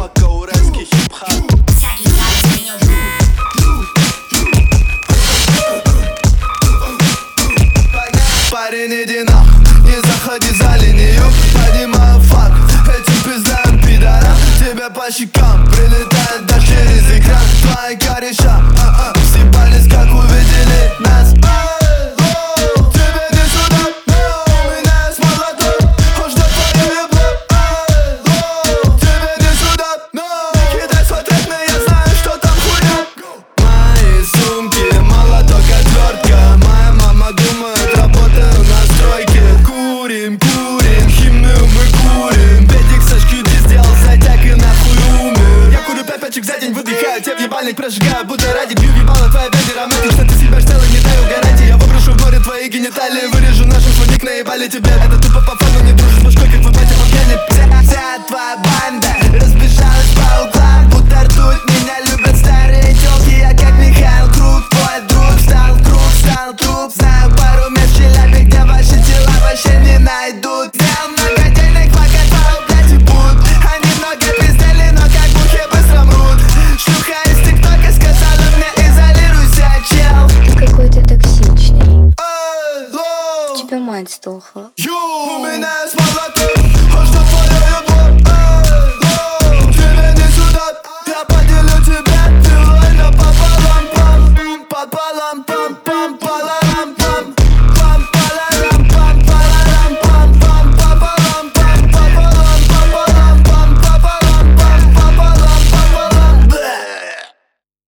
мадафака, уральский хип-хап. Парень, иди нахуй, не заходи за линию. Поднимаю факт, этим пиздам пидорам. Тебе по щекам прилетает дождь через экран. Твои кореша, съебались, как увидели нас. Тебе не сюда, у меня есть молоток. Хочешь до твоей ебло? Тебе не сюда, кидай свой трек, но я знаю, что там хуйня. Мои сумки, молоток, отвертка. Моя мама думает, работаю на стройке. Курим, курим, химную мы курим. Педик со шкюти сделал затяг и нахуй умер. Я курю 5 пачек за день, выдыхаю, тебе в ебальник прожигаю. Будто ради бью ебало твоя беди романтично. Ты себя штелла, не даю гарантии. Я выброшу в море твои гениталии. Вырежу наших фоник, наебали тебе. Это тупо по фану, не дружишь с башкой, как вы батя по пьяни. Вся твоя банда разбежалась по углам. Будто ртуть, меня любят старые тёлки. Я как Михаил Круг, твой друг. Стал круг, стал труп. Знаю пару мест в Челябе, где ваши тела вообще не найдут. Взял много денег, пока твои блядь ебут. Они много пиздели, но как бухи быстро мрут. Шлюха из ТикТока сказала мне, изолируйся, чел. Ты какой-то токсичный. У тебя мать сдохла. У меня есть молоток, хочешь до твоей ебло?